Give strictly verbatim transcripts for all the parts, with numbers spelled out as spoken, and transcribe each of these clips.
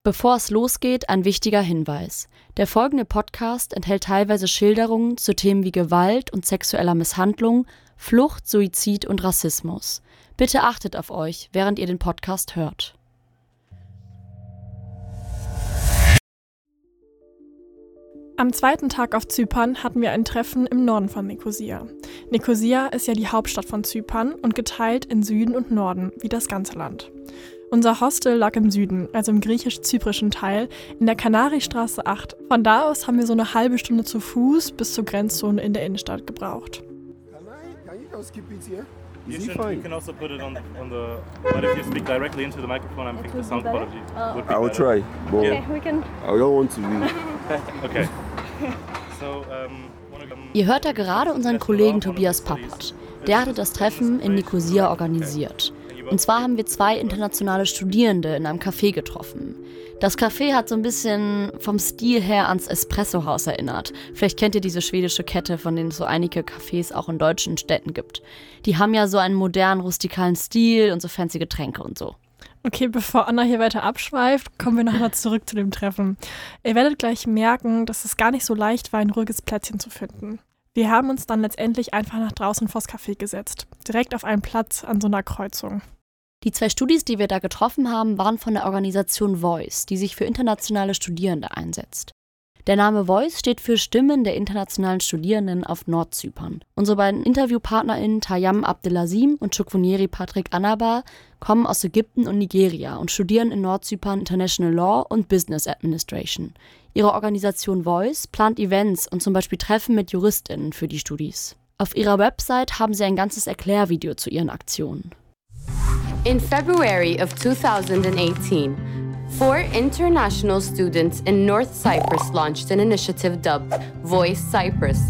Bevor es losgeht, ein wichtiger Hinweis. Der folgende Podcast enthält teilweise Schilderungen zu Themen wie Gewalt und sexueller Misshandlung, Flucht, Suizid und Rassismus. Bitte achtet auf euch, während ihr den Podcast hört. Am zweiten Tag auf Zypern hatten wir ein Treffen im Norden von Nikosia. Nikosia ist ja die Hauptstadt von Zypern und geteilt in Süden und Norden, wie das ganze Land. Unser Hostel lag im Süden, also im griechisch-zyprischen Teil, in der Kanaristraße acht. Von da aus haben wir so eine halbe Stunde zu Fuß bis zur Grenzzone in der Innenstadt gebraucht. You should, you can also put it on, on the, but if you speak directly into the microphone, I think the sound quality would be I will better. try, but Yeah. We can. I don't want to be. Okay. So, um, wanna go- Ihr hört da gerade unseren Kollegen Tobias Pappert. Der hatte das Treffen in Nikosia organisiert. Und zwar haben wir zwei internationale Studierende in einem Café getroffen. Das Café hat so ein bisschen vom Stil her ans Espresso-Haus erinnert. Vielleicht kennt ihr diese schwedische Kette, von denen es so einige Cafés auch in deutschen Städten gibt. Die haben ja so einen modernen, rustikalen Stil und so fancy Getränke und so. Okay, bevor Anna hier weiter abschweift, kommen wir nochmal zurück zu dem Treffen. Ihr werdet gleich merken, dass es gar nicht so leicht war, ein ruhiges Plätzchen zu finden. Wir haben uns dann letztendlich einfach nach draußen vors Café gesetzt. Direkt auf einen Platz an so einer Kreuzung. Die zwei Studis, die wir da getroffen haben, waren von der Organisation Voice, die sich für internationale Studierende einsetzt. Der Name Voice steht für Stimmen der internationalen Studierenden auf Nordzypern. Unsere beiden InterviewpartnerInnen Tayammum Abdelazim und Chukwuneri Patrick Anabar kommen aus Ägypten und Nigeria und studieren in Nordzypern International Law und Business Administration. Ihre Organisation Voice plant Events und zum Beispiel Treffen mit JuristInnen für die Studis. Auf ihrer Website haben sie ein ganzes Erklärvideo zu ihren Aktionen. In February of two thousand eighteen, four international students in North Cyprus launched an initiative dubbed Voice Cyprus.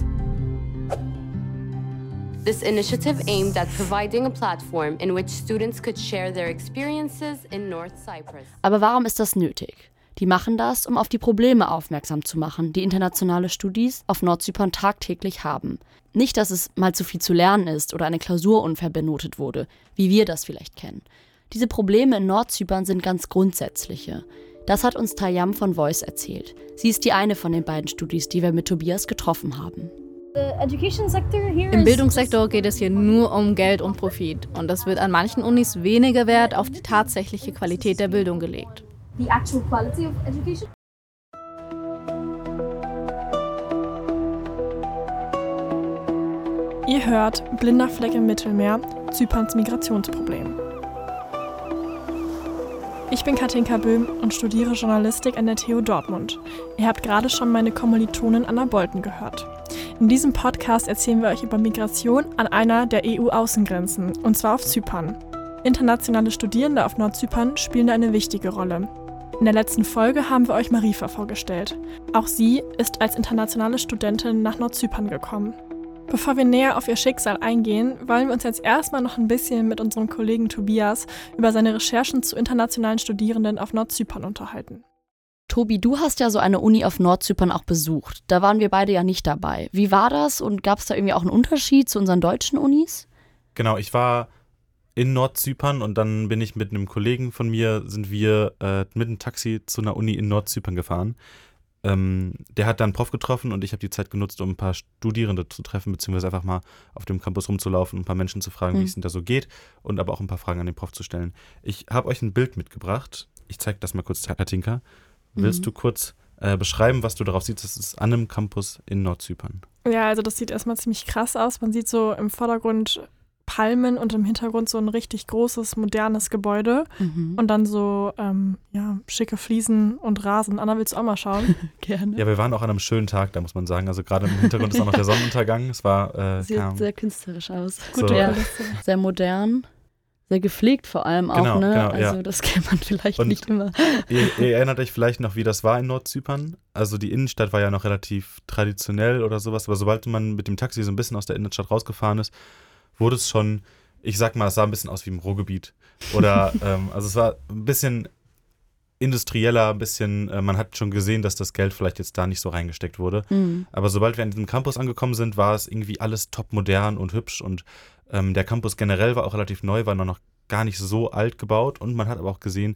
This initiative aimed at providing a platform in which students could share their experiences in North Cyprus. Aber warum ist das nötig? Die machen das, um auf die Probleme aufmerksam zu machen, die internationale Studis auf Nordzypern tagtäglich haben. Nicht, dass es mal zu viel zu lernen ist oder eine Klausur unfair benotet wurde, wie wir das vielleicht kennen. Diese Probleme in Nordzypern sind ganz grundsätzliche. Das hat uns Tayammum von Voice erzählt. Sie ist die eine von den beiden Studis, die wir mit Tobias getroffen haben. Im Bildungssektor geht es hier nur um Geld und Profit. Und das wird an manchen Unis weniger Wert auf die tatsächliche Qualität der Bildung gelegt. The actual quality of education. Ihr hört Blinder Fleck im Mittelmeer, Zyperns Migrationsproblem. Ich bin Katinka Böhm und studiere Journalistik an der T U Dortmund. Ihr habt gerade schon meine Kommilitonin Anna Bolten gehört. In diesem Podcast erzählen wir euch über Migration an einer der E U-Außengrenzen, und zwar auf Zypern. Internationale Studierende auf Nordzypern spielen da eine wichtige Rolle. In der letzten Folge haben wir euch Marifa vorgestellt. Auch sie ist als internationale Studentin nach Nordzypern gekommen. Bevor wir näher auf ihr Schicksal eingehen, wollen wir uns jetzt erstmal noch ein bisschen mit unserem Kollegen Tobias über seine Recherchen zu internationalen Studierenden auf Nordzypern unterhalten. Tobi, du hast ja so eine Uni auf Nordzypern auch besucht. Da waren wir beide ja nicht dabei. Wie war das und gab es da irgendwie auch einen Unterschied zu unseren deutschen Unis? Genau, ich war in Nordzypern und dann bin ich mit einem Kollegen von mir, sind wir äh, mit einem Taxi zu einer Uni in Nordzypern gefahren. Ähm, der hat dann einen Prof getroffen und ich habe die Zeit genutzt, um ein paar Studierende zu treffen, beziehungsweise einfach mal auf dem Campus rumzulaufen, ein paar Menschen zu fragen, Mhm. wie es denn da so geht und aber auch ein paar Fragen an den Prof zu stellen. Ich habe euch ein Bild mitgebracht. Ich zeige das mal kurz, Katinka. Willst Mhm. du kurz äh, beschreiben, was du darauf siehst? Das ist an einem Campus in Nordzypern. Ja, also das sieht erstmal ziemlich krass aus. Man sieht so im Vordergrund Palmen und im Hintergrund so ein richtig großes, modernes Gebäude. Mhm. Und dann so ähm, ja, schicke Fliesen und Rasen. Anna, willst du auch mal schauen? Gerne. Ja, wir waren auch an einem schönen Tag, da muss man sagen. Also gerade im Hintergrund ist auch noch der Sonnenuntergang. Es war, äh, Sieht keine Ahnung. sehr künstlerisch aus. So. Ja, sehr modern, sehr gepflegt vor allem auch, Genau, ne? genau, also ja. das kennt man vielleicht Und nicht immer. Ihr, ihr erinnert euch vielleicht noch, wie das war in Nordzypern? Also die Innenstadt war ja noch relativ traditionell oder sowas, aber sobald man mit dem Taxi so ein bisschen aus der Innenstadt rausgefahren ist, wurde es schon, ich sag mal, es sah ein bisschen aus wie im Ruhrgebiet. Oder, ähm, also es war ein bisschen industrieller, ein bisschen, äh, man hat schon gesehen, dass das Geld vielleicht jetzt da nicht so reingesteckt wurde. Mhm. Aber sobald wir an diesem Campus angekommen sind, war es irgendwie alles top modern und hübsch und ähm, der Campus generell war auch relativ neu, war noch gar nicht so alt gebaut und man hat aber auch gesehen,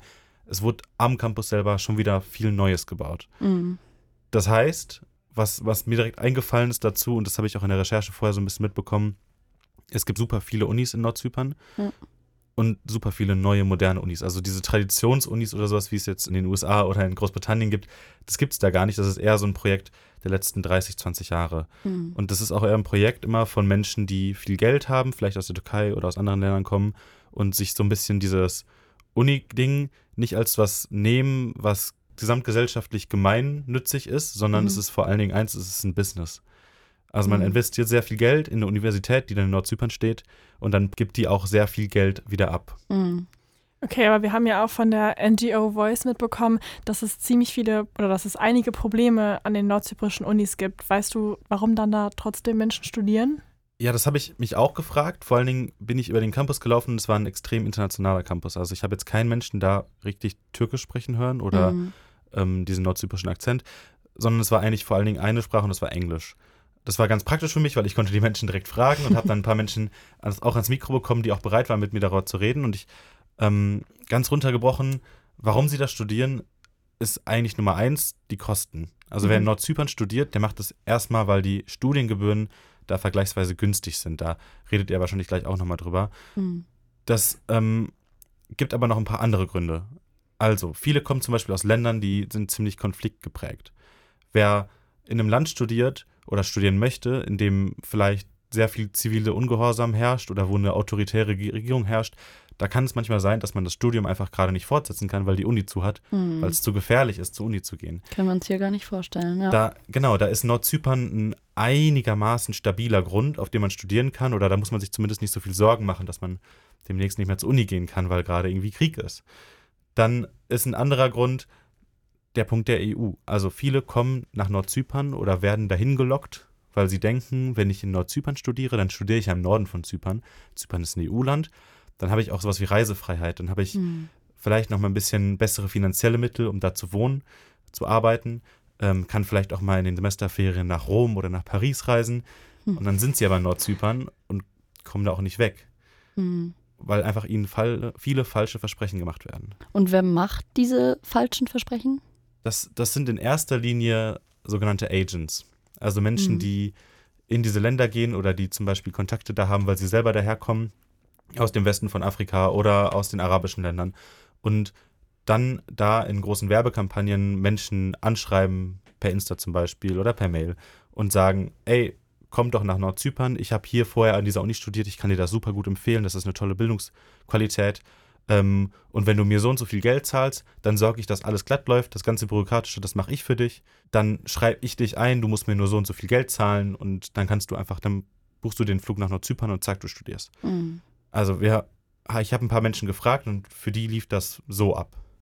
es wurde am Campus selber schon wieder viel Neues gebaut. Mhm. Das heißt, was, was mir direkt eingefallen ist dazu, und das habe ich auch in der Recherche vorher so ein bisschen mitbekommen, es gibt super viele Unis in Nordzypern ja. und super viele neue, moderne Unis. Also diese Traditionsunis oder sowas, wie es jetzt in den U S A oder in Großbritannien gibt, das gibt es da gar nicht. Das ist eher so ein Projekt der letzten dreißig, zwanzig Jahre. Mhm. Und das ist auch eher ein Projekt immer von Menschen, die viel Geld haben, vielleicht aus der Türkei oder aus anderen Ländern kommen und sich so ein bisschen dieses Uni-Ding nicht als was nehmen, was gesamtgesellschaftlich gemeinnützig ist, sondern Mhm. es ist vor allen Dingen eins, es ist ein Business. Also man Mhm. investiert sehr viel Geld in eine Universität, die dann in Nordzypern steht, und dann gibt die auch sehr viel Geld wieder ab. Mhm. Okay, aber wir haben ja auch von der N G O Voice mitbekommen, dass es ziemlich viele oder dass es einige Probleme an den nordzyprischen Unis gibt. Weißt du, warum dann da trotzdem Menschen studieren? Ja, das habe ich mich auch gefragt. Vor allen Dingen bin ich über den Campus gelaufen und es war ein extrem internationaler Campus. Also ich habe jetzt keinen Menschen da richtig Türkisch sprechen hören oder Mhm. ähm, diesen nordzyprischen Akzent, sondern es war eigentlich vor allen Dingen eine Sprache und das war Englisch. Das war ganz praktisch für mich, weil ich konnte die Menschen direkt fragen und habe dann ein paar Menschen ans, auch ans Mikro bekommen, die auch bereit waren, mit mir darüber zu reden. Und ich ähm, ganz runtergebrochen, warum sie das studieren, ist eigentlich Nummer eins die Kosten. Also Mhm. wer in Nordzypern studiert, der macht das erstmal, weil die Studiengebühren da vergleichsweise günstig sind. Da redet ihr wahrscheinlich gleich auch nochmal drüber. Mhm. Das ähm, gibt aber noch ein paar andere Gründe. Also, viele kommen zum Beispiel aus Ländern, die sind ziemlich konfliktgeprägt. Wer in einem Land studiert oder studieren möchte, in dem vielleicht sehr viel zivile Ungehorsam herrscht oder wo eine autoritäre Regierung herrscht, da kann es manchmal sein, dass man das Studium einfach gerade nicht fortsetzen kann, weil die Uni zu hat, Mhm. weil es zu gefährlich ist, zur Uni zu gehen. Können wir uns hier gar nicht vorstellen, ja. Da, genau, da ist Nordzypern ein einigermaßen stabiler Grund, auf dem man studieren kann, oder da muss man sich zumindest nicht so viel Sorgen machen, dass man demnächst nicht mehr zur Uni gehen kann, weil gerade irgendwie Krieg ist. Dann ist ein anderer Grund der Punkt der E U. Also viele kommen nach Nordzypern oder werden dahin gelockt, weil sie denken, wenn ich in Nordzypern studiere, dann studiere ich ja im Norden von Zypern. Zypern ist ein E U-Land. Dann habe ich auch sowas wie Reisefreiheit. Dann habe ich Mhm. vielleicht noch mal ein bisschen bessere finanzielle Mittel, um da zu wohnen, zu arbeiten. Ähm, kann vielleicht auch mal in den Semesterferien nach Rom oder nach Paris reisen. Hm. Und dann sind sie aber in Nordzypern und kommen da auch nicht weg, Mhm. weil einfach ihnen fall- viele falsche Versprechen gemacht werden. Und wer macht diese falschen Versprechen? Das, das sind in erster Linie sogenannte Agents. Also Menschen, Mhm. die in diese Länder gehen oder die zum Beispiel Kontakte da haben, weil sie selber daherkommen, aus dem Westen von Afrika oder aus den arabischen Ländern. Und dann da in großen Werbekampagnen Menschen anschreiben, per Insta zum Beispiel oder per Mail, und sagen, ey, komm doch nach Nordzypern, ich habe hier vorher an dieser Uni studiert, ich kann dir das super gut empfehlen, das ist eine tolle Bildungsqualität. Ähm, und wenn du mir so und so viel Geld zahlst, dann sorge ich, dass alles glatt läuft, das ganze Bürokratische, das mache ich für dich. Dann schreibe ich dich ein, du musst mir nur so und so viel Geld zahlen und dann kannst du einfach, dann buchst du den Flug nach Nordzypern und zack, du studierst. Mhm. Also wir, ich habe ein paar Menschen gefragt und für die lief das so ab.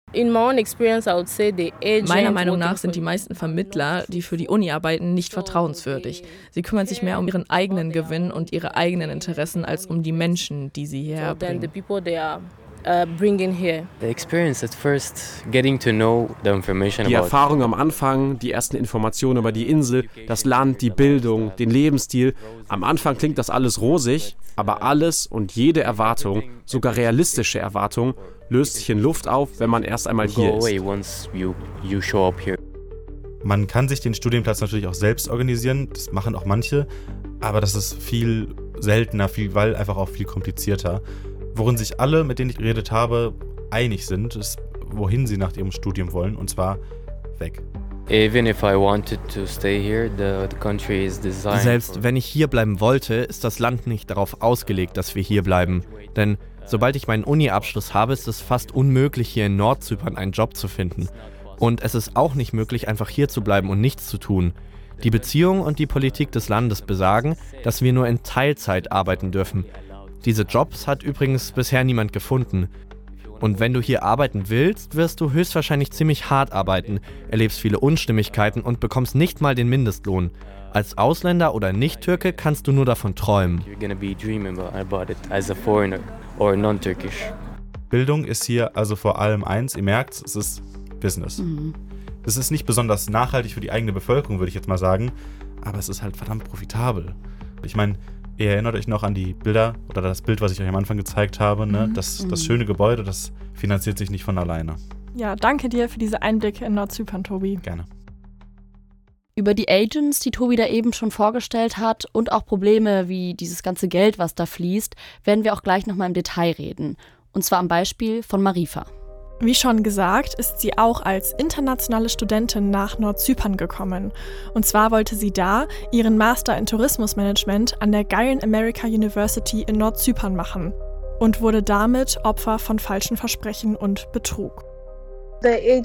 Meiner Meinung nach sind die meisten Vermittler, die für die Uni arbeiten, nicht vertrauenswürdig. Sie kümmern sich mehr um ihren eigenen Gewinn und ihre eigenen Interessen als um die Menschen, die sie hierher bringen. The experience at first, getting to know the information Die about Erfahrung am Anfang, die ersten Informationen über die Insel, das Land, die Bildung, den Lebensstil. Am Anfang klingt das alles rosig, aber alles und jede Erwartung, sogar realistische Erwartung, löst sich in Luft auf, wenn man erst einmal go hier away ist. once you you show up here. Man kann sich den Studienplatz natürlich auch selbst organisieren, das machen auch manche, aber das ist viel seltener, viel, weil einfach auch viel komplizierter. Worin sich alle, mit denen ich geredet habe, einig sind, ist, wohin sie nach ihrem Studium wollen, und zwar weg. Even if I wanted to stay here, the, the country is designed Selbst for- wenn ich hier bleiben wollte, ist das Land nicht darauf ausgelegt, dass wir hier bleiben. Denn sobald ich meinen Uni-Abschluss habe, ist es fast unmöglich, hier in Nordzypern einen Job zu finden. Und es ist auch nicht möglich, einfach hier zu bleiben und nichts zu tun. Die Beziehungen und die Politik des Landes besagen, dass wir nur in Teilzeit arbeiten dürfen. Diese Jobs hat übrigens bisher niemand gefunden. Und wenn du hier arbeiten willst, wirst du höchstwahrscheinlich ziemlich hart arbeiten, erlebst viele Unstimmigkeiten und bekommst nicht mal den Mindestlohn. Als Ausländer oder Nicht-Türke kannst du nur davon träumen. you're gonna be dreaming about, about it as a foreigner or non-Turkish. Bildung ist hier also vor allem eins, ihr merkt, es ist Business. Mhm. Es ist nicht besonders nachhaltig für die eigene Bevölkerung, würde ich jetzt mal sagen, aber es ist halt verdammt profitabel. Ich meine, ihr erinnert euch noch an die Bilder oder das Bild, was ich euch am Anfang gezeigt habe, ne? Mhm. Das, das schöne Gebäude, das finanziert sich nicht von alleine. Ja, danke dir für diese Einblicke in Nordzypern, Tobi. Gerne. Über die Agents, die Tobi da eben schon vorgestellt hat, und auch Probleme wie dieses ganze Geld, was da fließt, werden wir auch gleich nochmal im Detail reden. Und zwar am Beispiel von Marifa. Wie schon gesagt, ist sie auch als internationale Studentin nach Nordzypern gekommen. Und zwar wollte sie da ihren Master in Tourismusmanagement an der geilen America University in Nordzypern machen und wurde damit Opfer von falschen Versprechen und Betrug. Der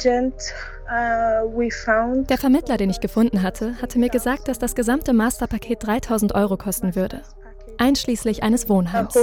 Vermittler, den ich gefunden hatte, hatte mir gesagt, dass das gesamte Masterpaket dreitausend Euro kosten würde, einschließlich eines Wohnheims.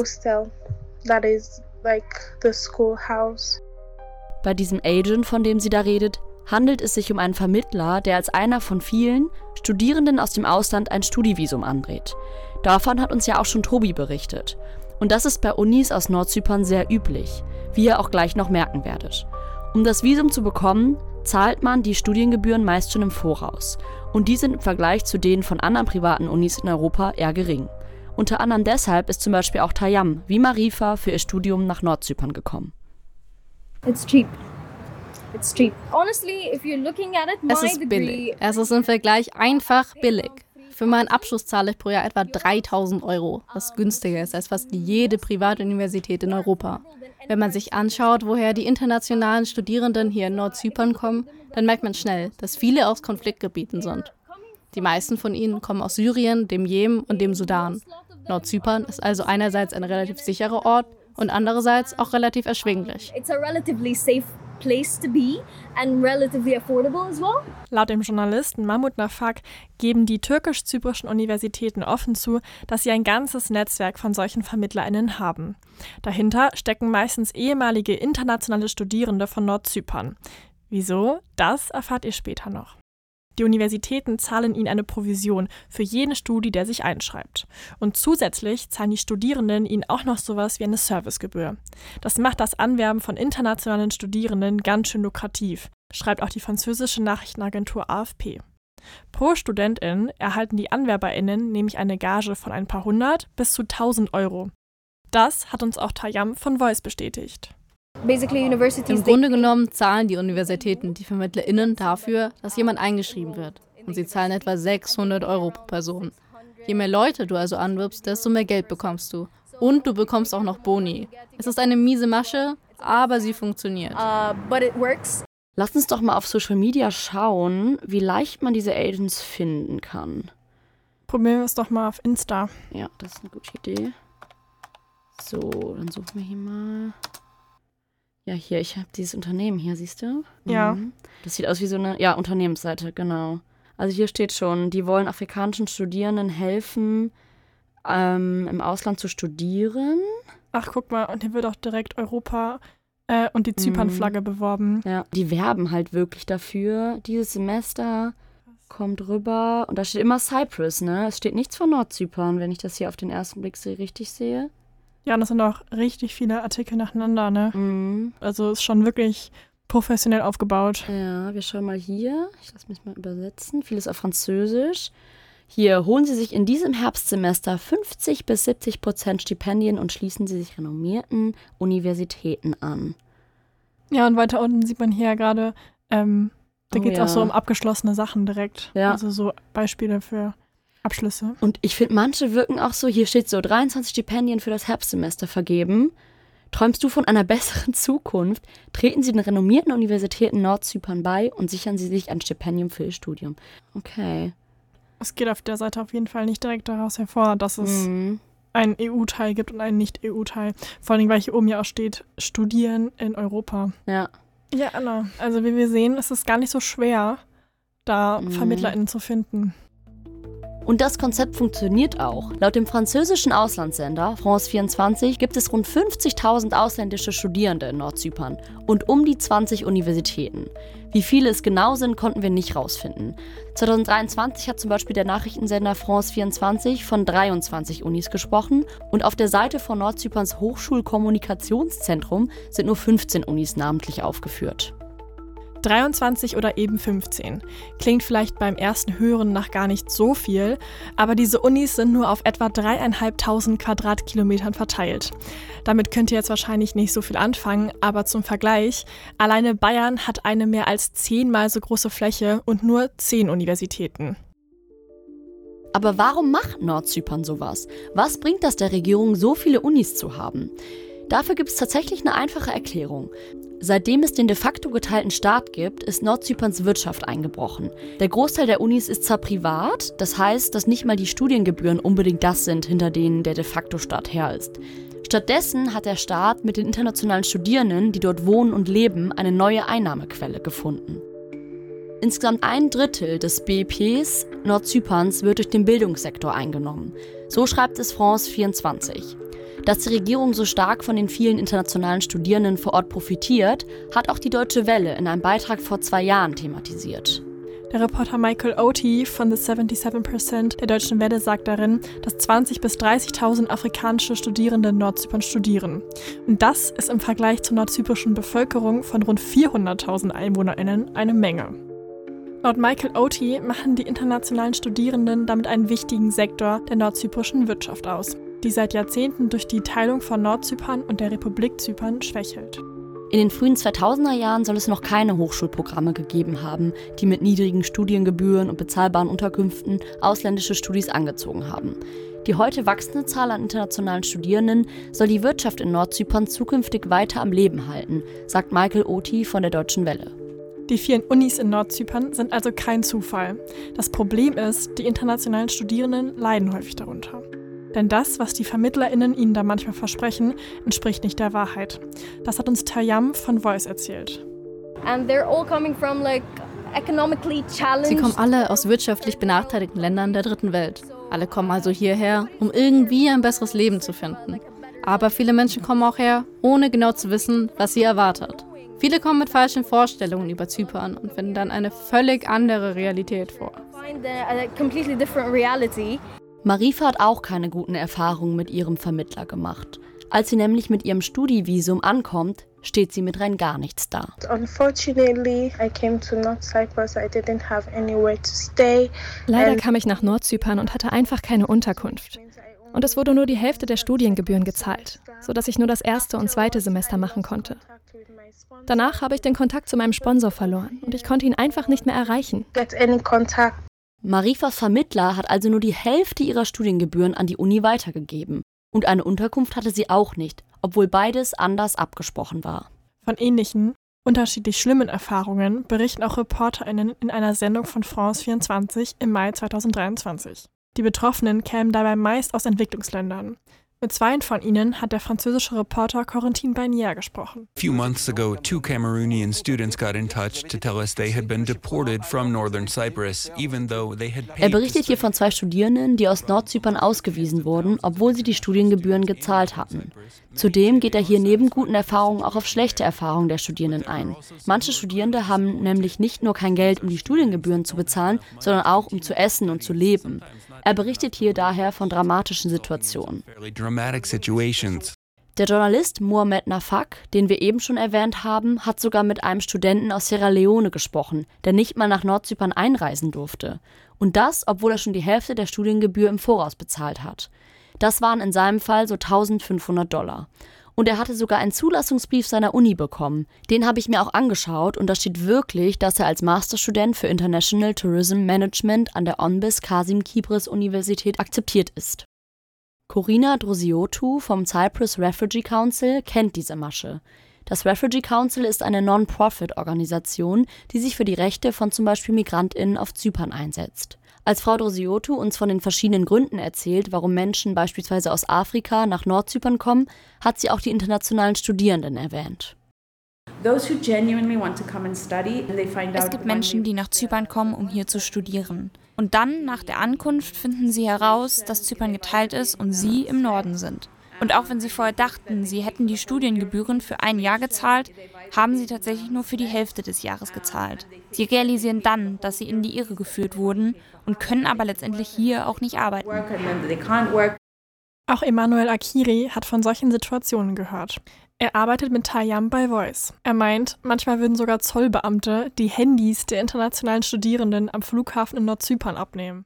Bei diesem Agent, von dem sie da redet, handelt es sich um einen Vermittler, der als einer von vielen Studierenden aus dem Ausland ein Studievisum andreht. Davon hat uns ja auch schon Tobi berichtet. Und das ist bei Unis aus Nordzypern sehr üblich, wie ihr auch gleich noch merken werdet. Um das Visum zu bekommen, zahlt man die Studiengebühren meist schon im Voraus. Und die sind im Vergleich zu denen von anderen privaten Unis in Europa eher gering. Unter anderem deshalb ist zum Beispiel auch Tayyam, wie Marifa, für ihr Studium nach Nordzypern gekommen. It's cheap. It's cheap. Honestly, if you're looking at it, my Es ist degree... billig. Es ist im Vergleich einfach billig. Für meinen Abschluss zahle ich pro Jahr etwa dreitausend Euro, was günstiger ist als fast jede Privatuniversität in Europa. Wenn man sich anschaut, woher die internationalen Studierenden hier in Nordzypern kommen, dann merkt man schnell, dass viele aus Konfliktgebieten sind. Die meisten von ihnen kommen aus Syrien, dem Jemen und dem Sudan. Nordzypern ist also einerseits ein relativ sicherer Ort und andererseits auch relativ erschwinglich. It's a relatively safe place to be and relatively affordable as well. Laut dem Journalisten Mahmut Nafak geben die türkisch-zyprischen Universitäten offen zu, dass sie ein ganzes Netzwerk von solchen VermittlerInnen haben. Dahinter stecken meistens ehemalige internationale Studierende von Nordzypern. Wieso? Das erfahrt ihr später noch. Die Universitäten zahlen ihnen eine Provision für jeden Studi, der sich einschreibt. Und zusätzlich zahlen die Studierenden ihnen auch noch sowas wie eine Servicegebühr. Das macht das Anwerben von internationalen Studierenden ganz schön lukrativ, schreibt auch die französische Nachrichtenagentur A F P. Pro Studentin erhalten die AnwerberInnen nämlich eine Gage von ein paar hundert bis zu tausend Euro. Das hat uns auch Tayyam von Voice bestätigt. Im Grunde genommen zahlen die Universitäten die VermittlerInnen dafür, dass jemand eingeschrieben wird. Und sie zahlen etwa sechshundert Euro pro Person. Je mehr Leute du also anwirbst, desto mehr Geld bekommst du. Und du bekommst auch noch Boni. Es ist eine miese Masche, aber sie funktioniert. Uh, but it works. Lass uns doch mal auf Social Media schauen, wie leicht man diese Agents finden kann. Probieren wir es doch mal auf Insta. Ja, das ist eine gute Idee. So, dann suchen wir hier mal... Ja, hier, ich habe dieses Unternehmen hier, siehst du? Ja. Mhm. Das sieht aus wie so eine, ja, Unternehmensseite, genau. Also hier steht schon, die wollen afrikanischen Studierenden helfen, ähm, im Ausland zu studieren. Ach, guck mal, und hier wird auch direkt Europa äh, und die Zypern-Flagge mhm. beworben. Ja, die werben halt wirklich dafür. Dieses Semester kommt rüber und da steht immer Cyprus, ne? Es steht nichts von Nordzypern, wenn ich das hier auf den ersten Blick so richtig sehe. Ja, und das sind auch richtig viele Artikel nacheinander, ne? Mhm. Also ist schon wirklich professionell aufgebaut. Ja, wir schauen mal hier. Ich lasse mich mal übersetzen. Vieles auf Französisch. Hier holen Sie sich in diesem Herbstsemester fünfzig bis siebzig Prozent Stipendien und schließen Sie sich renommierten Universitäten an. Ja, und weiter unten sieht man hier gerade, ähm, da oh, geht es ja. auch so um abgeschlossene Sachen direkt. Ja. Also so Beispiele für Abschlüsse. Und ich finde, manche wirken auch so, hier steht so, dreiundzwanzig Stipendien für das Herbstsemester vergeben. Träumst du von einer besseren Zukunft? Treten Sie den renommierten Universitäten Nordzypern bei und sichern Sie sich ein Stipendium für Ihr Studium. Okay. Es geht auf der Seite auf jeden Fall nicht direkt daraus hervor, dass es Mhm. einen E U-Teil gibt und einen Nicht-E U-Teil. Vor allem, weil hier oben ja auch steht, studieren in Europa. Ja. Ja, Anna, also wie wir sehen, ist es gar nicht so schwer, da Mhm. VermittlerInnen zu finden. Und das Konzept funktioniert auch. Laut dem französischen Auslandssender France vierundzwanzig gibt es rund fünfzigtausend ausländische Studierende in Nordzypern und um die zwanzig Universitäten. Wie viele es genau sind, konnten wir nicht rausfinden. zwanzig dreiundzwanzig hat zum Beispiel der Nachrichtensender France vierundzwanzig von dreiundzwanzig Unis gesprochen und auf der Seite von Nordzyperns Hochschulkommunikationszentrum sind nur fünfzehn Unis namentlich aufgeführt. dreiundzwanzig oder eben fünfzehn. Klingt vielleicht beim ersten Hören nach gar nicht so viel, aber diese Unis sind nur auf etwa dreieinhalbtausend Quadratkilometern verteilt. Damit könnt ihr jetzt wahrscheinlich nicht so viel anfangen, aber zum Vergleich, alleine Bayern hat eine mehr als zehnmal so große Fläche und nur zehn Universitäten. Aber warum macht Nordzypern sowas? Was bringt das der Regierung, so viele Unis zu haben? Dafür gibt es tatsächlich eine einfache Erklärung. Seitdem es den de facto geteilten Staat gibt, ist Nordzyperns Wirtschaft eingebrochen. Der Großteil der Unis ist zwar privat, das heißt, dass nicht mal die Studiengebühren unbedingt das sind, hinter denen der de facto Staat her ist. Stattdessen hat der Staat mit den internationalen Studierenden, die dort wohnen und leben, eine neue Einnahmequelle gefunden. Insgesamt ein Drittel des B I Ps Nordzyperns wird durch den Bildungssektor eingenommen. So schreibt es France vierundzwanzig. Dass die Regierung so stark von den vielen internationalen Studierenden vor Ort profitiert, hat auch die Deutsche Welle in einem Beitrag vor zwei Jahren thematisiert. Der Reporter Michael Oti von The siebenundsiebzig Prozent der Deutschen Welle sagt darin, dass zwanzigtausend bis dreißigtausend afrikanische Studierende in Nordzypern studieren. Und das ist im Vergleich zur nordzyprischen Bevölkerung von rund vierhunderttausend EinwohnerInnen eine Menge. Laut Michael Oti machen die internationalen Studierenden damit einen wichtigen Sektor der nordzyprischen Wirtschaft aus, die seit Jahrzehnten durch die Teilung von Nordzypern und der Republik Zypern schwächelt. In den frühen zweitausender Jahren soll es noch keine Hochschulprogramme gegeben haben, die mit niedrigen Studiengebühren und bezahlbaren Unterkünften ausländische Studis angezogen haben. Die heute wachsende Zahl an internationalen Studierenden soll die Wirtschaft in Nordzypern zukünftig weiter am Leben halten, sagt Michael Oti von der Deutschen Welle. Die vielen Unis in Nordzypern sind also kein Zufall. Das Problem ist, die internationalen Studierenden leiden häufig darunter. Denn das, was die VermittlerInnen ihnen da manchmal versprechen, entspricht nicht der Wahrheit. Das hat uns Taryam von Voice erzählt. And they're all coming from like economically challenged. Sie kommen alle aus wirtschaftlich benachteiligten Ländern der dritten Welt. Alle kommen also hierher, um irgendwie ein besseres Leben zu finden. Aber viele Menschen kommen auch her, ohne genau zu wissen, was sie erwartet. Viele kommen mit falschen Vorstellungen über Zypern und finden dann eine völlig andere Realität vor. Marifa hat auch keine guten Erfahrungen mit ihrem Vermittler gemacht. Als sie nämlich mit ihrem Studievisum ankommt, steht sie mit rein gar nichts da. Leider kam ich nach Nordzypern und hatte einfach keine Unterkunft. Und es wurde nur die Hälfte der Studiengebühren gezahlt, sodass ich nur das erste und zweite Semester machen konnte. Danach habe ich den Kontakt zu meinem Sponsor verloren und ich konnte ihn einfach nicht mehr erreichen. Marifas Vermittler hat also nur die Hälfte ihrer Studiengebühren an die Uni weitergegeben. Und eine Unterkunft hatte sie auch nicht, obwohl beides anders abgesprochen war. Von ähnlichen, unterschiedlich schlimmen Erfahrungen berichten auch ReporterInnen in einer Sendung von France vierundzwanzig im Mai zweitausenddreiundzwanzig. Die Betroffenen kämen dabei meist aus Entwicklungsländern. Mit zweien von ihnen hat der französische Reporter Corentin Bagnier gesprochen. A few months ago, two Cameroonian students got in touch to tell us they had been deported from northern Cyprus, even though they had paid. Er berichtet hier von zwei Studierenden, die aus Nordzypern ausgewiesen wurden, obwohl sie die Studiengebühren gezahlt hatten. Zudem geht er hier neben guten Erfahrungen auch auf schlechte Erfahrungen der Studierenden ein. Manche Studierende haben nämlich nicht nur kein Geld, um die Studiengebühren zu bezahlen, sondern auch, um zu essen und zu leben. Er berichtet hier daher von dramatischen Situationen. Der Journalist Mohamed Nafak, den wir eben schon erwähnt haben, hat sogar mit einem Studenten aus Sierra Leone gesprochen, der nicht mal nach Nordzypern einreisen durfte. Und das, obwohl er schon die Hälfte der Studiengebühr im Voraus bezahlt hat. Das waren in seinem Fall so eintausendfünfhundert Dollar. Und er hatte sogar einen Zulassungsbrief seiner Uni bekommen. Den habe ich mir auch angeschaut und da steht wirklich, dass er als Masterstudent für International Tourism Management an der Onbis Kasim Kibris Universität akzeptiert ist. Corina Drosiotou vom Cyprus Refugee Council kennt diese Masche. Das Refugee Council ist eine Non-Profit-Organisation, die sich für die Rechte von zum Beispiel MigrantInnen auf Zypern einsetzt. Als Frau Drosiotou uns von den verschiedenen Gründen erzählt, warum Menschen beispielsweise aus Afrika nach Nordzypern kommen, hat sie auch die internationalen Studierenden erwähnt. Es gibt Menschen, die nach Zypern kommen, um hier zu studieren. Und dann, nach der Ankunft, finden sie heraus, dass Zypern geteilt ist und sie im Norden sind. Und auch wenn sie vorher dachten, sie hätten die Studiengebühren für ein Jahr gezahlt, haben sie tatsächlich nur für die Hälfte des Jahres gezahlt. Sie realisieren dann, dass sie in die Irre geführt wurden und können aber letztendlich hier auch nicht arbeiten. Auch Emanuel Akiri hat von solchen Situationen gehört. Er arbeitet mit Tayyam bei Voice. Er meint, manchmal würden sogar Zollbeamte die Handys der internationalen Studierenden am Flughafen in Nordzypern abnehmen.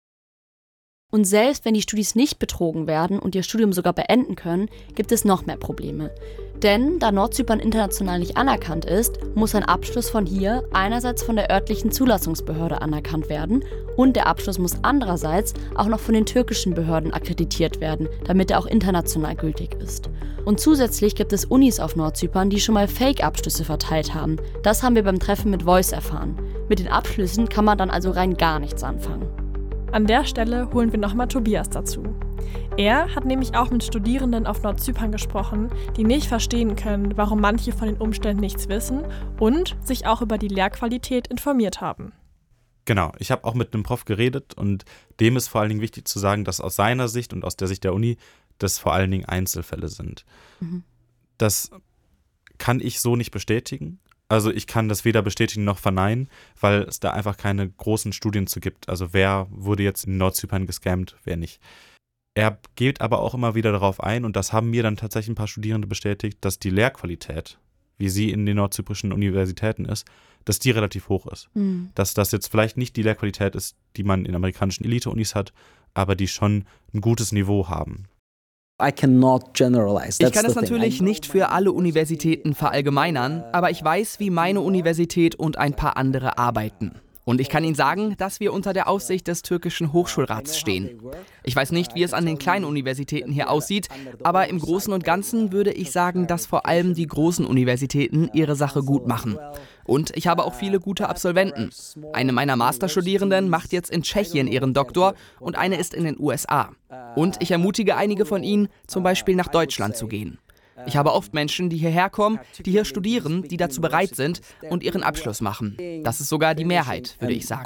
Und selbst wenn die Studis nicht betrogen werden und ihr Studium sogar beenden können, gibt es noch mehr Probleme. Denn da Nordzypern international nicht anerkannt ist, muss ein Abschluss von hier einerseits von der örtlichen Zulassungsbehörde anerkannt werden und der Abschluss muss andererseits auch noch von den türkischen Behörden akkreditiert werden, damit er auch international gültig ist. Und zusätzlich gibt es Unis auf Nordzypern, die schon mal Fake-Abschlüsse verteilt haben. Das haben wir beim Treffen mit Voice erfahren. Mit den Abschlüssen kann man dann also rein gar nichts anfangen. An der Stelle holen wir nochmal Tobias dazu. Er hat nämlich auch mit Studierenden auf Nordzypern gesprochen, die nicht verstehen können, warum manche von den Umständen nichts wissen und sich auch über die Lehrqualität informiert haben. Genau, ich habe auch mit einem Prof geredet und dem ist vor allen Dingen wichtig zu sagen, dass aus seiner Sicht und aus der Sicht der Uni das vor allen Dingen Einzelfälle sind. Mhm. Das kann ich so nicht bestätigen. Also ich kann das weder bestätigen noch verneinen, weil es da einfach keine großen Studien zu gibt. Also wer wurde jetzt in Nordzypern gescammt, wer nicht. Er geht aber auch immer wieder darauf ein, und das haben mir dann tatsächlich ein paar Studierende bestätigt, dass die Lehrqualität, wie sie in den nordzyprischen Universitäten ist, dass die relativ hoch ist. Mhm. Dass das jetzt vielleicht nicht die Lehrqualität ist, die man in amerikanischen Elite-Unis hat, aber die schon ein gutes Niveau haben. Ich kann es natürlich nicht für alle Universitäten verallgemeinern, aber ich weiß, wie meine Universität und ein paar andere arbeiten. Und ich kann Ihnen sagen, dass wir unter der Aufsicht des türkischen Hochschulrats stehen. Ich weiß nicht, wie es an den kleinen Universitäten hier aussieht, aber im Großen und Ganzen würde ich sagen, dass vor allem die großen Universitäten ihre Sache gut machen. Und ich habe auch viele gute Absolventen. Eine meiner Masterstudierenden macht jetzt in Tschechien ihren Doktor und eine ist in den U S A. Und ich ermutige einige von ihnen, zum Beispiel nach Deutschland zu gehen. Ich habe oft Menschen, die hierher kommen, die hier studieren, die dazu bereit sind und ihren Abschluss machen. Das ist sogar die Mehrheit, würde ich sagen.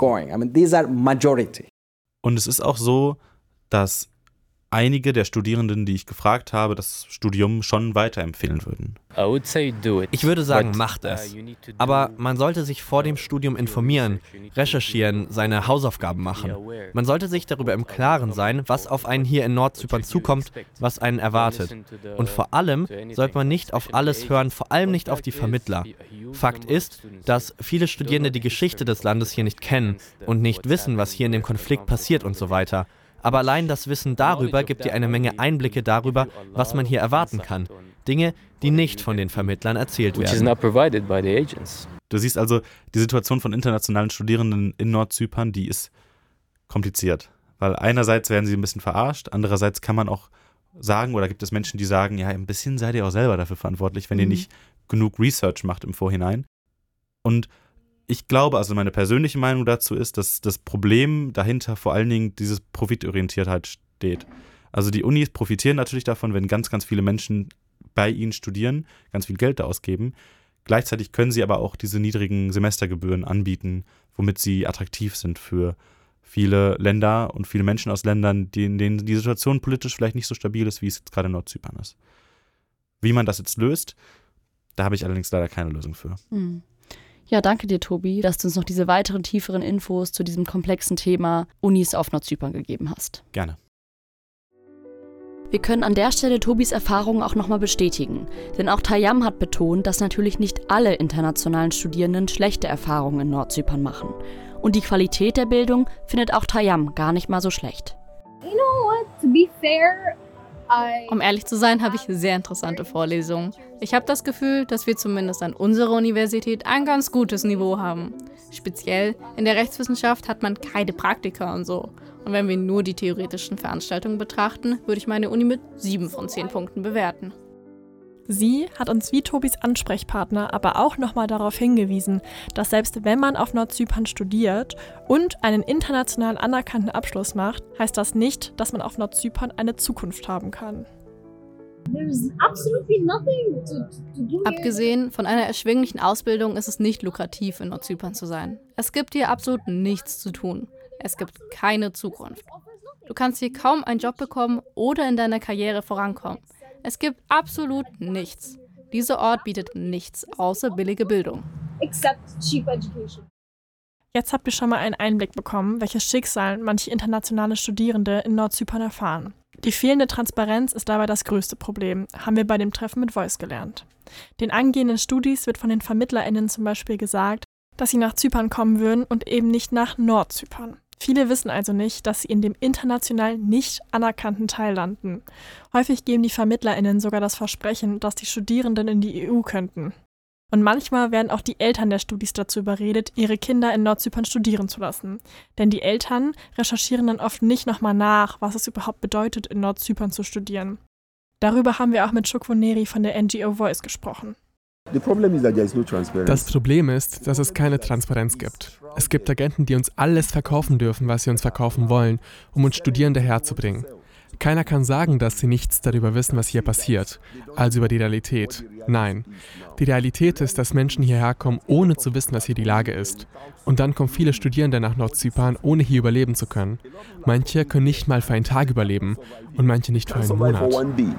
Und es ist auch so, dass einige der Studierenden, die ich gefragt habe, das Studium schon weiterempfehlen würden. Ich würde sagen, macht es. Aber man sollte sich vor dem Studium informieren, recherchieren, seine Hausaufgaben machen. Man sollte sich darüber im Klaren sein, was auf einen hier in Nordzypern zukommt, was einen erwartet. Und vor allem sollte man nicht auf alles hören, vor allem nicht auf die Vermittler. Fakt ist, dass viele Studierende die Geschichte des Landes hier nicht kennen und nicht wissen, was hier in dem Konflikt passiert und so weiter. Aber allein das Wissen darüber gibt dir eine Menge Einblicke darüber, was man hier erwarten kann. Dinge, die nicht von den Vermittlern erzählt werden. Du siehst also, die Situation von internationalen Studierenden in Nordzypern, die ist kompliziert. Weil einerseits werden sie ein bisschen verarscht, andererseits kann man auch sagen, oder gibt es Menschen, die sagen, ja, ein bisschen seid ihr auch selber dafür verantwortlich, wenn mhm. ihr nicht genug Research macht im Vorhinein. Und ich glaube, also meine persönliche Meinung dazu ist, dass das Problem dahinter vor allen Dingen dieses Profitorientiertheit steht. Also die Unis profitieren natürlich davon, wenn ganz, ganz viele Menschen bei ihnen studieren, ganz viel Geld da ausgeben. Gleichzeitig können sie aber auch diese niedrigen Semestergebühren anbieten, womit sie attraktiv sind für viele Länder und viele Menschen aus Ländern, in denen die Situation politisch vielleicht nicht so stabil ist, wie es jetzt gerade in Nordzypern ist. Wie man das jetzt löst, da habe ich allerdings leider keine Lösung für. Mhm. Ja, danke dir, Tobi, dass du uns noch diese weiteren, tieferen Infos zu diesem komplexen Thema Unis auf Nordzypern gegeben hast. Gerne. Wir können an der Stelle Tobis Erfahrungen auch nochmal bestätigen. Denn auch Tayyam hat betont, dass natürlich nicht alle internationalen Studierenden schlechte Erfahrungen in Nordzypern machen. Und die Qualität der Bildung findet auch Tayyam gar nicht mal so schlecht. You know what? To be fair, Um ehrlich zu sein, habe ich sehr interessante Vorlesungen. Ich habe das Gefühl, dass wir zumindest an unserer Universität ein ganz gutes Niveau haben. Speziell in der Rechtswissenschaft hat man keine Praktika und so. Und wenn wir nur die theoretischen Veranstaltungen betrachten, würde ich meine Uni mit sieben von zehn Punkten bewerten. Sie hat uns wie Tobis Ansprechpartner aber auch nochmal darauf hingewiesen, dass selbst wenn man auf Nordzypern studiert und einen international anerkannten Abschluss macht, heißt das nicht, dass man auf Nordzypern eine Zukunft haben kann. Abgesehen von einer erschwinglichen Ausbildung ist es nicht lukrativ, in Nordzypern zu sein. Es gibt hier absolut nichts zu tun. Es gibt keine Zukunft. Du kannst hier kaum einen Job bekommen oder in deiner Karriere vorankommen. Es gibt absolut nichts. Dieser Ort bietet nichts außer billige Bildung. Jetzt habt ihr schon mal einen Einblick bekommen, welches Schicksal manche internationale Studierende in Nordzypern erfahren. Die fehlende Transparenz ist dabei das größte Problem, haben wir bei dem Treffen mit Voice gelernt. Den angehenden Studis wird von den VermittlerInnen zum Beispiel gesagt, dass sie nach Zypern kommen würden und eben nicht nach Nordzypern. Viele wissen also nicht, dass sie in dem international nicht anerkannten Teil landen. Häufig geben die VermittlerInnen sogar das Versprechen, dass die Studierenden in die E U könnten. Und manchmal werden auch die Eltern der Studis dazu überredet, ihre Kinder in Nordzypern studieren zu lassen. Denn die Eltern recherchieren dann oft nicht nochmal nach, was es überhaupt bedeutet, in Nordzypern zu studieren. Darüber haben wir auch mit Shukwu Neri von der N G O Voice gesprochen. Das Problem ist, dass es keine Transparenz gibt. Es gibt Agenten, die uns alles verkaufen dürfen, was sie uns verkaufen wollen, um uns Studierende herzubringen. Keiner kann sagen, dass sie nichts darüber wissen, was hier passiert, also über die Realität. Nein. Die Realität ist, dass Menschen hierher kommen, ohne zu wissen, was hier die Lage ist. Und dann kommen viele Studierende nach Nordzypern, ohne hier überleben zu können. Manche können nicht mal für einen Tag überleben und manche nicht für einen Monat.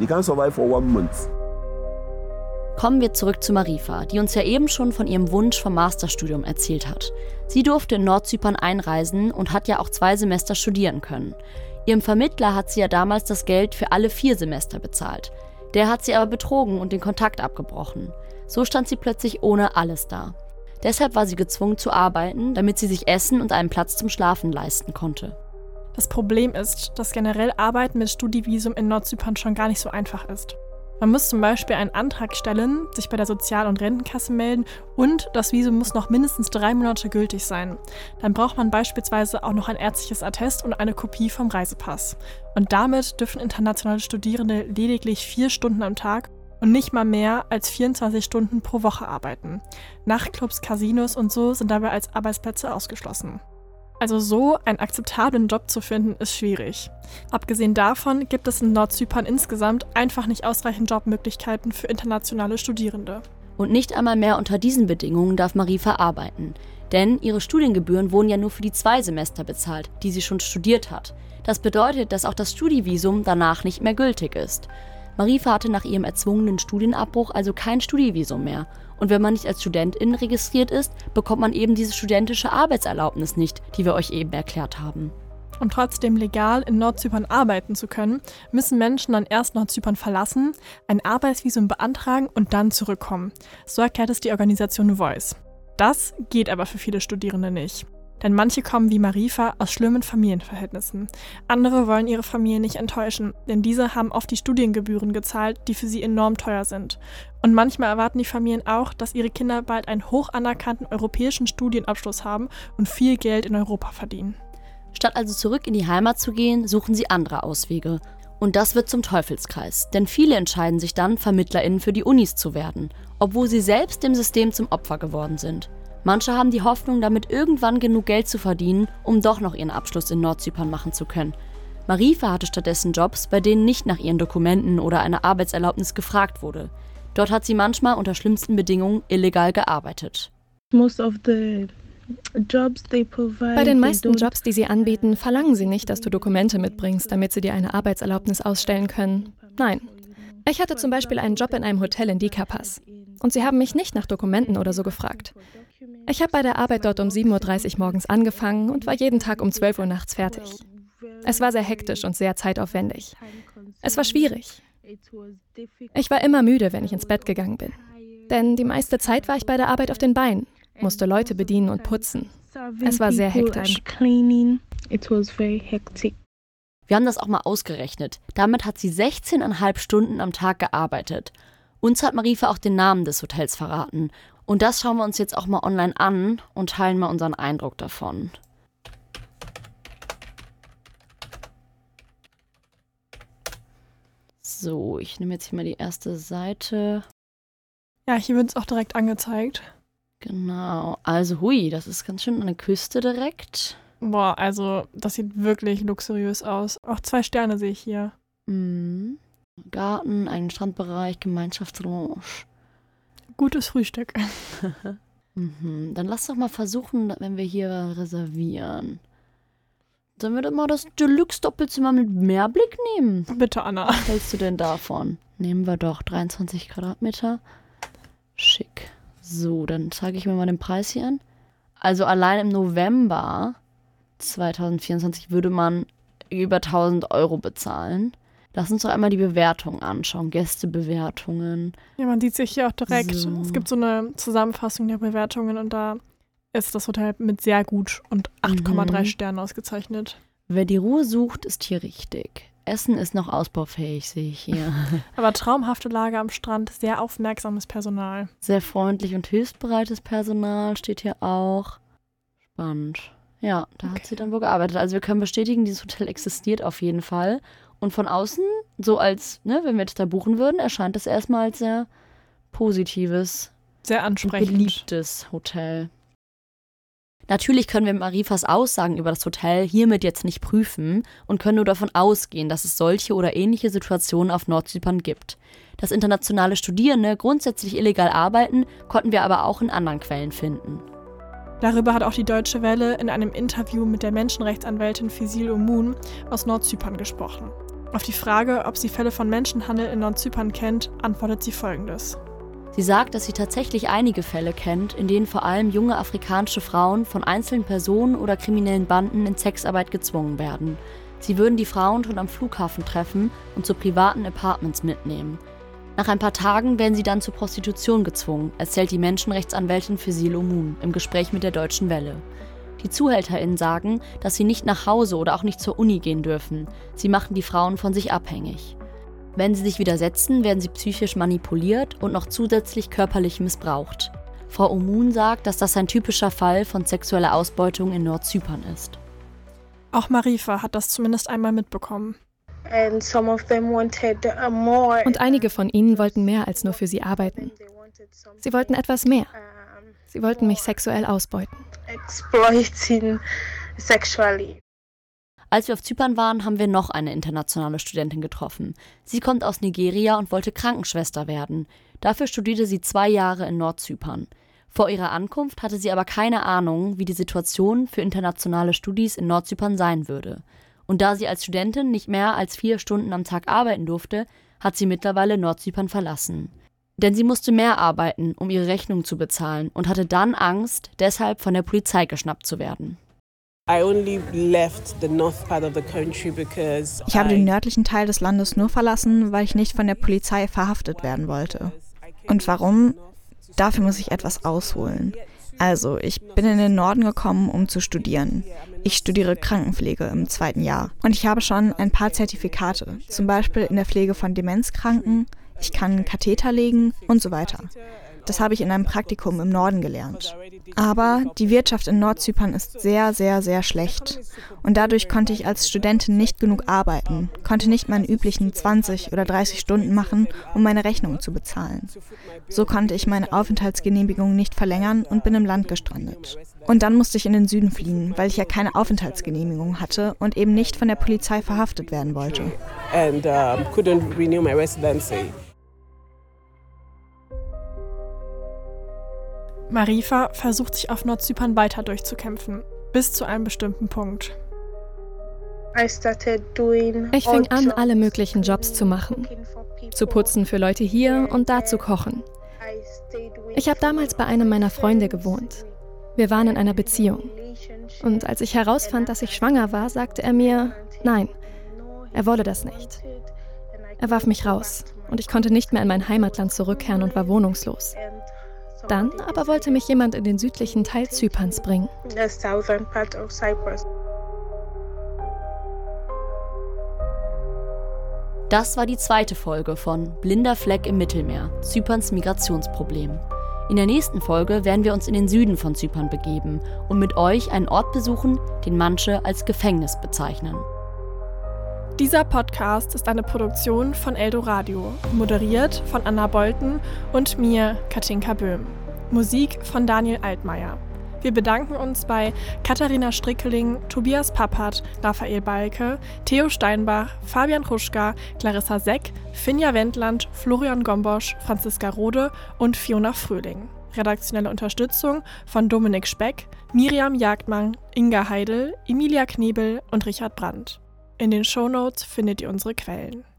Kommen wir zurück zu Marifa, die uns ja eben schon von ihrem Wunsch vom Masterstudium erzählt hat. Sie durfte in Nordzypern einreisen und hat ja auch zwei Semester studieren können. Ihrem Vermittler hat sie ja damals das Geld für alle vier Semester bezahlt. Der hat sie aber betrogen und den Kontakt abgebrochen. So stand sie plötzlich ohne alles da. Deshalb war sie gezwungen zu arbeiten, damit sie sich Essen und einen Platz zum Schlafen leisten konnte. Das Problem ist, dass generell Arbeiten mit Studievisum in Nordzypern schon gar nicht so einfach ist. Man muss zum Beispiel einen Antrag stellen, sich bei der Sozial- und Rentenkasse melden und das Visum muss noch mindestens drei Monate gültig sein. Dann braucht man beispielsweise auch noch ein ärztliches Attest und eine Kopie vom Reisepass. Und damit dürfen internationale Studierende lediglich vier Stunden am Tag und nicht mal mehr als vierundzwanzig Stunden pro Woche arbeiten. Nachtclubs, Casinos und so sind dabei als Arbeitsplätze ausgeschlossen. Also so einen akzeptablen Job zu finden, ist schwierig. Abgesehen davon gibt es in Nordzypern insgesamt einfach nicht ausreichend Jobmöglichkeiten für internationale Studierende. Und nicht einmal mehr unter diesen Bedingungen darf Marifa arbeiten. Denn ihre Studiengebühren wurden ja nur für die zwei Semester bezahlt, die sie schon studiert hat. Das bedeutet, dass auch das Studievisum danach nicht mehr gültig ist. Marifa hatte nach ihrem erzwungenen Studienabbruch also kein Studievisum mehr. Und wenn man nicht als Studentin registriert ist, bekommt man eben diese studentische Arbeitserlaubnis nicht, die wir euch eben erklärt haben. Um trotzdem legal in Nordzypern arbeiten zu können, müssen Menschen dann erst Nordzypern verlassen, ein Arbeitsvisum beantragen und dann zurückkommen. So erklärt es die Organisation Voice. Das geht aber für viele Studierende nicht. Denn manche kommen wie Marifa aus schlimmen Familienverhältnissen. Andere wollen ihre Familie nicht enttäuschen, denn diese haben oft die Studiengebühren gezahlt, die für sie enorm teuer sind. Und manchmal erwarten die Familien auch, dass ihre Kinder bald einen hoch anerkannten europäischen Studienabschluss haben und viel Geld in Europa verdienen. Statt also zurück in die Heimat zu gehen, suchen sie andere Auswege. Und das wird zum Teufelskreis, denn viele entscheiden sich dann, VermittlerInnen für die Unis zu werden, obwohl sie selbst dem System zum Opfer geworden sind. Manche haben die Hoffnung, damit irgendwann genug Geld zu verdienen, um doch noch ihren Abschluss in Nordzypern machen zu können. Marifa hatte stattdessen Jobs, bei denen nicht nach ihren Dokumenten oder einer Arbeitserlaubnis gefragt wurde. Dort hat sie manchmal unter schlimmsten Bedingungen illegal gearbeitet. Bei den meisten Jobs, die sie anbieten, verlangen sie nicht, dass du Dokumente mitbringst, damit sie dir eine Arbeitserlaubnis ausstellen können. Nein. Ich hatte zum Beispiel einen Job in einem Hotel in Dikapas. Und sie haben mich nicht nach Dokumenten oder so gefragt. Ich habe bei der Arbeit dort um sieben Uhr dreißig morgens angefangen und war jeden Tag um zwölf Uhr nachts fertig. Es war sehr hektisch und sehr zeitaufwendig. Es war schwierig. Ich war immer müde, wenn ich ins Bett gegangen bin. Denn die meiste Zeit war ich bei der Arbeit auf den Beinen, musste Leute bedienen und putzen. Es war sehr hektisch. Wir haben das auch mal ausgerechnet. Damit hat sie sechzehn Komma fünf Stunden am Tag gearbeitet. Uns hat Marifa auch den Namen des Hotels verraten. Und das schauen wir uns jetzt auch mal online an und teilen mal unseren Eindruck davon. So, ich nehme jetzt hier mal die erste Seite. Ja, hier wird es auch direkt angezeigt. Genau, also hui, das ist ganz schön an der Küste direkt. Boah, also das sieht wirklich luxuriös aus. Auch zwei Sterne sehe ich hier. Mhm. Garten, einen Strandbereich, Gemeinschaftslounge. Gutes Frühstück. mhm. Dann lass doch mal versuchen, wenn wir hier reservieren. Sollen wir doch mal das Deluxe-Doppelzimmer mit Meerblick nehmen? Bitte, Anna. Was hältst du denn davon? Nehmen wir doch dreiundzwanzig Quadratmeter. Schick. So, dann zeige ich mir mal den Preis hier an. Also allein im November zwanzig vierundzwanzig würde man über tausend Euro bezahlen. Lass uns doch einmal die Bewertungen anschauen, Gästebewertungen. Ja, man sieht sich hier auch direkt. So. Es gibt so eine Zusammenfassung der Bewertungen und da ist das Hotel mit sehr gut und acht Komma drei mhm. Sternen ausgezeichnet. Wer die Ruhe sucht, ist hier richtig. Essen ist noch ausbaufähig, sehe ich hier. Aber traumhafte Lage am Strand, sehr aufmerksames Personal. Sehr freundlich und hilfsbereites Personal steht hier auch. Spannend. Ja, da okay. hat sie dann wohl gearbeitet. Also wir können bestätigen, dieses Hotel existiert auf jeden Fall. Und von außen, so als, ne, wenn wir jetzt da buchen würden, erscheint es erstmal als sehr positives, sehr ansprechend, beliebtes Hotel. Natürlich können wir Marifas Aussagen über das Hotel hiermit jetzt nicht prüfen und können nur davon ausgehen, dass es solche oder ähnliche Situationen auf Nordzypern gibt. Dass internationale Studierende grundsätzlich illegal arbeiten, konnten wir aber auch in anderen Quellen finden. Darüber hat auch die Deutsche Welle in einem Interview mit der Menschenrechtsanwältin Fisil Omun aus Nordzypern gesprochen. Auf die Frage, ob sie Fälle von Menschenhandel in Nordzypern kennt, antwortet sie Folgendes. Sie sagt, dass sie tatsächlich einige Fälle kennt, in denen vor allem junge afrikanische Frauen von einzelnen Personen oder kriminellen Banden in Sexarbeit gezwungen werden. Sie würden die Frauen schon am Flughafen treffen und zu privaten Apartments mitnehmen. Nach ein paar Tagen werden sie dann zur Prostitution gezwungen, erzählt die Menschenrechtsanwältin Fisil Omun im Gespräch mit der Deutschen Welle. Die ZuhälterInnen sagen, dass sie nicht nach Hause oder auch nicht zur Uni gehen dürfen. Sie machen die Frauen von sich abhängig. Wenn sie sich widersetzen, werden sie psychisch manipuliert und noch zusätzlich körperlich missbraucht. Frau Omun sagt, dass das ein typischer Fall von sexueller Ausbeutung in Nordzypern ist. Auch Marifa hat das zumindest einmal mitbekommen. Und einige von ihnen wollten mehr als nur für sie arbeiten. Sie wollten etwas mehr. Sie wollten mich sexuell ausbeuten. Als wir auf Zypern waren, haben wir noch eine internationale Studentin getroffen. Sie kommt aus Nigeria und wollte Krankenschwester werden. Dafür studierte sie zwei Jahre in Nordzypern. Vor ihrer Ankunft hatte sie aber keine Ahnung, wie die Situation für internationale Studis in Nordzypern sein würde. Und da sie als Studentin nicht mehr als vier Stunden am Tag arbeiten durfte, hat sie mittlerweile Nordzypern verlassen. Denn sie musste mehr arbeiten, um ihre Rechnung zu bezahlen und hatte dann Angst, deshalb von der Polizei geschnappt zu werden. Ich habe den nördlichen Teil des Landes nur verlassen, weil ich nicht von der Polizei verhaftet werden wollte. Und warum? Dafür muss ich etwas ausholen. Also, ich bin in den Norden gekommen, um zu studieren. Ich studiere Krankenpflege im zweiten Jahr. Und ich habe schon ein paar Zertifikate, zum Beispiel in der Pflege von Demenzkranken, ich kann Katheter legen und so weiter. Das habe ich in einem Praktikum im Norden gelernt. Aber die Wirtschaft in Nordzypern ist sehr, sehr, sehr schlecht. Und dadurch konnte ich als Studentin nicht genug arbeiten, konnte nicht meine üblichen zwanzig oder dreißig Stunden machen, um meine Rechnungen zu bezahlen. So konnte ich meine Aufenthaltsgenehmigung nicht verlängern und bin im Land gestrandet. Und dann musste ich in den Süden fliehen, weil ich ja keine Aufenthaltsgenehmigung hatte und eben nicht von der Polizei verhaftet werden wollte. And uh, couldn't renew my residency. Marifa versucht sich auf Nordzypern weiter durchzukämpfen, bis zu einem bestimmten Punkt. Ich fing an, alle möglichen Jobs zu machen. Zu putzen für Leute hier und da zu kochen. Ich habe damals bei einem meiner Freunde gewohnt. Wir waren in einer Beziehung. Und als ich herausfand, dass ich schwanger war, sagte er mir, nein, er wolle das nicht. Er warf mich raus und ich konnte nicht mehr in mein Heimatland zurückkehren und war wohnungslos. Dann aber wollte mich jemand in den südlichen Teil Zyperns bringen. Das war die zweite Folge von Blinder Fleck im Mittelmeer, Zyperns Migrationsproblem. In der nächsten Folge werden wir uns in den Süden von Zypern begeben und mit euch einen Ort besuchen, den manche als Gefängnis bezeichnen. Dieser Podcast ist eine Produktion von Eldoradio, moderiert von Anna Bolten und mir, Katinka Böhm. Musik von Daniel Altmaier. Wir bedanken uns bei Katharina Strickeling, Tobias Pappert, Raphael Balke, Theo Steinbach, Fabian Ruschka, Clarissa Seck, Finja Wendland, Florian Gombosch, Franziska Rode und Fiona Fröhling. Redaktionelle Unterstützung von Dominik Speck, Miriam Jagdmann, Inga Heidel, Emilia Knebel und Richard Brandt. In den Shownotes findet ihr unsere Quellen.